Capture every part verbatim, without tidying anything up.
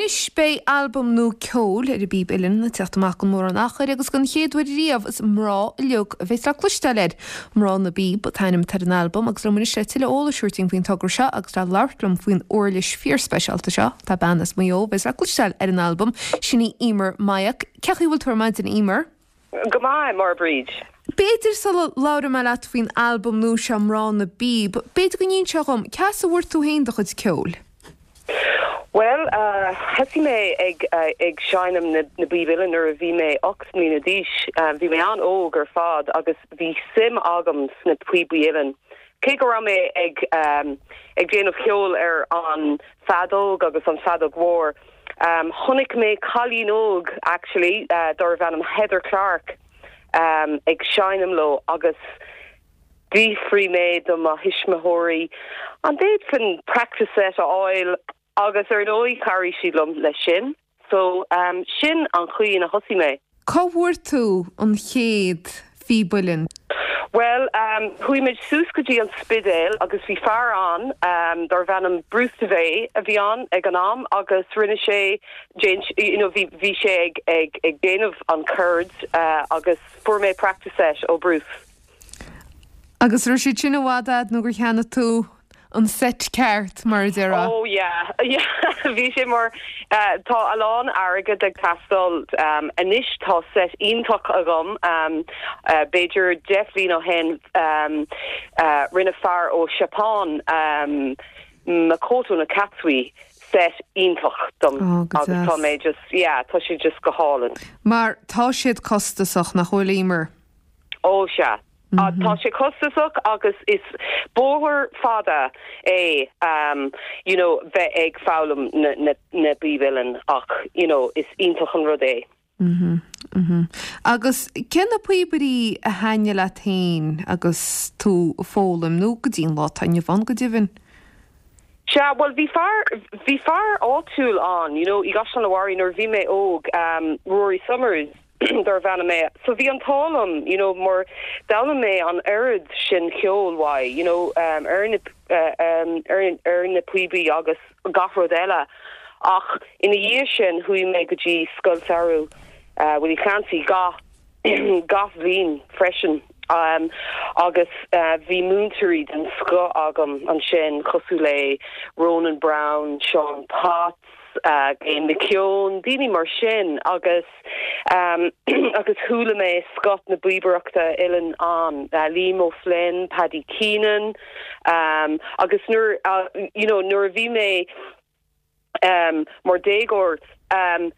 Nis bei album nó ceol ar a bíb ilin na teachtamach go mór an achar agus gon chéadúir riamh is mrá leog a bheits ra cluisteir mrá na bíb tainim tar an album agus romna sé tiile óla siúrting faoin tugur se agus ra lartlam faoin orlis fear specialta seo tá bannas mó bheits ra cluisteil ar an album sinní imer maiach cechaí bhfuil tuairmaid an imer Goodbye, more bridge. Beidir sal laura me leat faoin album nó se mrá na bíb beidir go níon segum ceas a bhfuir tú héin do chud ceol Well, uh, hesi me ag uh, ag shinam na, na bíbilin ar a bhí me ox mí na díis, uh, bhí me an óg ar fad agus bhí sim agams na pui bíbilin. Cé go ra me ag um, ag déanamh ceol ar an fadóg agus an fadóg war. Um, Honnig me Colleen óg, actually, uh, dor bhanam Heather Clark um, ag shinam lo agus dí frí me do ma hismahori. An déad fin practice set a oil agus ar nói carry sílum le sin, so um, sin an chuí na hosi me. Cá bhfuir tú an chéad fíbulin? Well, um, hui mid súscadí an spidéil agus bhí far an um, dar bhanam Bruce Devey a bhí an ag an am agus rinne sé you know, bhí sé ag, ag, ag déanamh an curd uh, agus fuair mé practice set ó Bruce. Agus ru sé sin bhádad nó gur cheanna tú an set ceart mar dera. Oh yeah, yeah. Bhí sé mar uh, tá alán airgad ag tastal um, inis tá set iontoch agam um, uh, Beidir definitely no hen um, uh, rinne far ó Chapán um, Makoto na Catswi set iontoch dom oh, agus tá mé just yeah, tá sé just go hálan. Mar tá siad costasach na chóilímer. Oh yeah. Mm-hmm. Tá sé costasach agus is bóthir fada é um, you know, bheith ag fálam na, na, na bíbilin ach you know, is iontoch an rud é. Mm-hmm. Mm-hmm. Agus cinna puibarí a haine le tain agus tú fólam nó go dtíon lá taine bhan go dibhin? Yeah, well, bhí far bhí far áitiúil an, you know, I gas an lehharí nor bhí mé óg um, Rory Summers dar bhanna me. So bhí an tálam, you know, more down me an arid sin ceol why, you know, um, earn uh, um, earn earn na puibi agus gafrodella. Ach in a year sin hui me go G skultaru, uh, when you can't see ga gaf lean freshen. Um, agus uh, bhí Moonterid and Scott agam an sin Cosule, Ronan Brown, Sean Potts, uh, Gain McKeown, Dini mar sin agus um, agus hula me Scott na Buiberachta Ilan an uh, Liam O'Flynn, Paddy Keenan, um, agus nur uh, you know nur bhí me um, mar dégor um,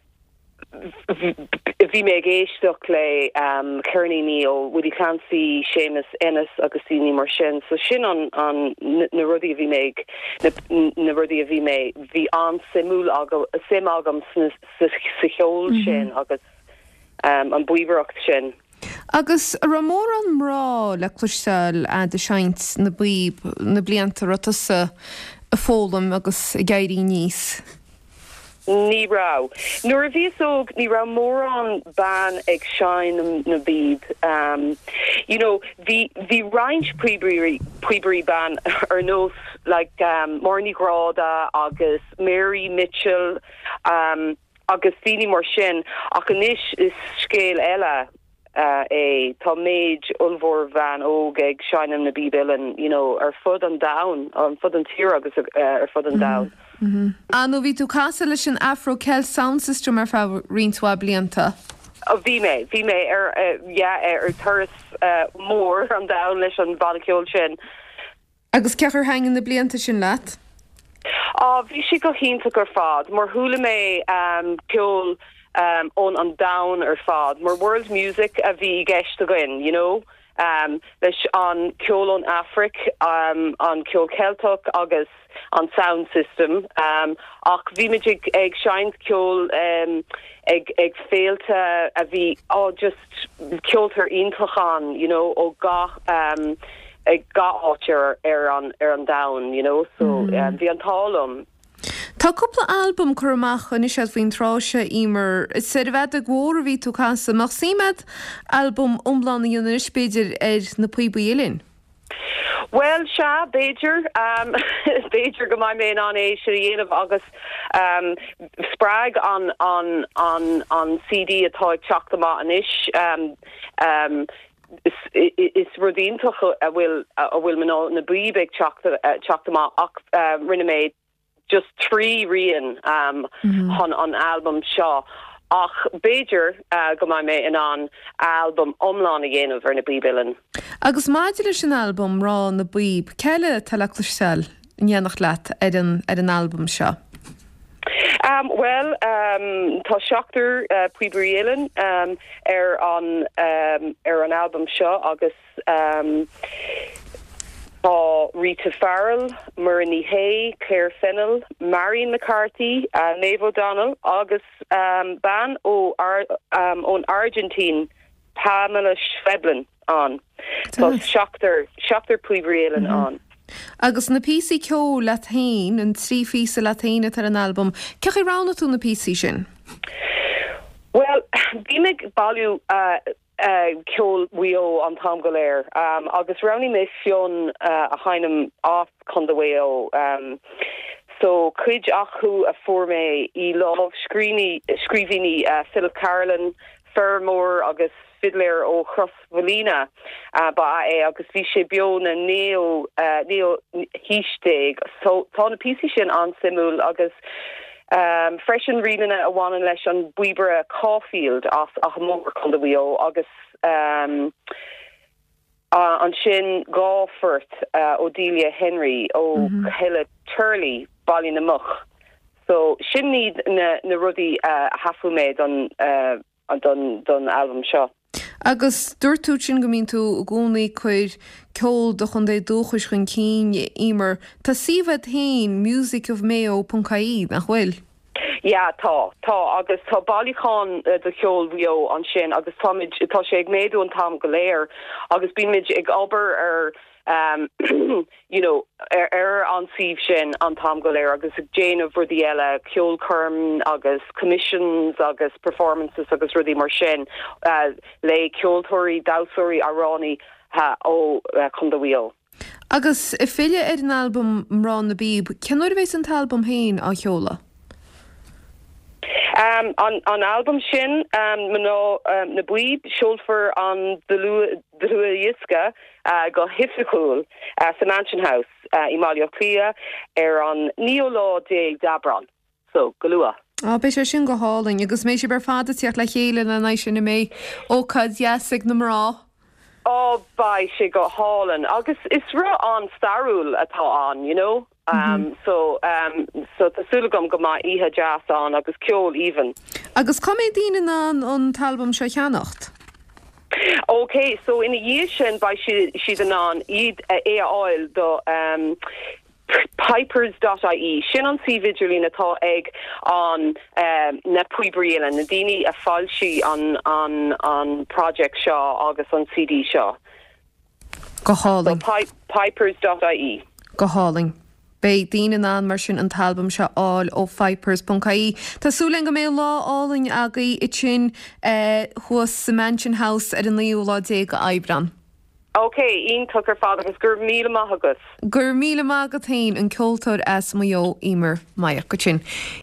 bhí mé géisteach le um, Kearney Neal, Woody Clancy, Seamus Ennis agus Dini mar sin. So sin an, an na rudí a bhí mé na, na rudí a bhí mé bhí an simúl agam sim agam sa cheol sin agus um, an buibreacht sin. Agus ra mór an mrá le cluisteil a de seint na buib na blianta rotasa a fólam agus a gairí níos. Ní rá. Nuair a bhíos óg ní rá mór an ban ag sein na bíb. Um, you know, the the range puibery puibery ban ar nós like um, Marnie Grada agus Mary Mitchell um, agus Dini mar sin ach anis is scéal eile uh, é tá méid ulmhór van óg ag sein na bíbilin, you know, ar fud an down, an fud an tír agus uh, ar fud an down. Mm-hmm. Anu bhí tú casa leis an Afro Celt Sound System ar fá riontuá blianta? Oh, bhí mé, bhí mé ar uh, yeah, ar thuras uh, mór an down leis an bhalaceol sin. Agus cechar hangin na blianta sin leat? Oh, bhí si go hínta gur fad, mar thula mé um, ceol um, ón an down ar fad, mar world music a bhí gceist agan, you know? Um, leis an ceol on Afric, um, an ceol Celtach agus an sound system. Um, ach bhí me ag, ag seint ceol um, ag, ag féalta a bhí oh, just ceoltar iontochán, you know, ó ga um, ag ga áitear ar an, ar an down, you know, so mm. um, bhí an tálam. Tá cúpla album chu amach an is faoin ráise imer sé bheith a ghór a bhí tú casa mar síimead album umlána dionnar spéidir ar na puibaílinn? Well, Sha, Beiger, um, Beiger go my main on a Shireen of August, um, Sprag on, on, on, on C D, a toy chock them out and ish, um, um, is Rodin to a will, a will man on the big chock the, chock them out, uh, Rinne just three rian, um, mm-hmm. on, on album Shaw. Ach, Beiger uh, go mai me in an album omlán again of Verna Bíbilin. Agus máidir sin album rá na bíb, Kelle talachtas sel nhénach leat ar an, ar an album seo? Um, well, um, tá seachtar uh, Puibrielen um, ar an um, ar an album seo agus um, Uh, Rita Farrell, Murray Hay, Claire Fennell, Marion McCarthy, uh, Maeve O'Donnell, August um, Ban o Ar- um, on Argentine, Pamela Schweblin on. So Shakhtar, Shakhtar Puibrielen mm-hmm. on. Agus na P C ceol Latin and trí físa Latina tar an album. Ceach I rána tú na P C sin? Well, bímig bailú uh, Uh, ceol wheel on Tom Golair. Um, agus roundy me fion uh, a hainam off condaweo. Um, so cuid achu a forme I love screeny screevini uh, Philip Carlin, Fermore agus Fiddler o Crossvalina. Uh, ba e agus vi sé bion a neo uh, neo histeg. So tá na P C sin an simul agus. Um, freshen reading a one and lesh on Buibra Caulfield off a more condaweo August um uh, on Shin Gawfert uh, Odelia Henry o mm-hmm. Hella Turley Ballin Much. So Shin need na na ruddy uh hafumed on uh on done done album show. Agus dúirtú sin go mín tú gúnaí chuir ceol do chun é dúchas chun cín imer tá siomh hain music of mayo dot I E nach bhfuil? Yeah, tá tá agus tá bailíán uh, do ceol rio an sin agus táid tá sé ag méadú an Tom Golair agus bíimiid ag obair ar um you know er, er on Steve Shin on Tom Golair agus Jane of Rudiella Ceol Kerm agus commissions agus performances agus Rudy mar sin uh, le Ceoltóirí Dowsóirí Arani ha ó uh, condawheel. Agus I fille ar an album mrán na bíb ceanúir bhéis an album hain á cheola? Um, on, on album shin, um, mano, um, na buib, shulfer on the Lua Yiska, uh, go hiftikul, uh, sa Mansion House, uh, Imalio Clea, er on Neolaw de Dabron. So, galua. Oh, be sé sin go háling, agus mé sé bar fada tíach le chéile na nai sin na mé, ó cad yasig na mrá. Oh, by she got Holland. August it's ra on Starul at on, you know. Um, mm-hmm. so um, so the Sulagum go ma iha jazz on agus ceol even. Agus comedine an on talbum Shachanacht. Okay, so in a year shin by she she's an on eid a oil the um Pipers dot I E Shin on C Vigilina tá egg on um, na Puibriel and Nadini a falshi on on on Project Shaw August on C D Shaw. Go háling. So pi- Pipers dot I E Go háling. Bei dína an mar sin an talbum se áil ó Vipers dot I E. Tásúling go mé lá áling agaí I sin chuas sa Mansion House ar an líú lá dé go Aibran. Okay, Ian took her father was gur míle maithagat. Gur míle maithagat hain an ceoltóir as mo imer maiach go sin.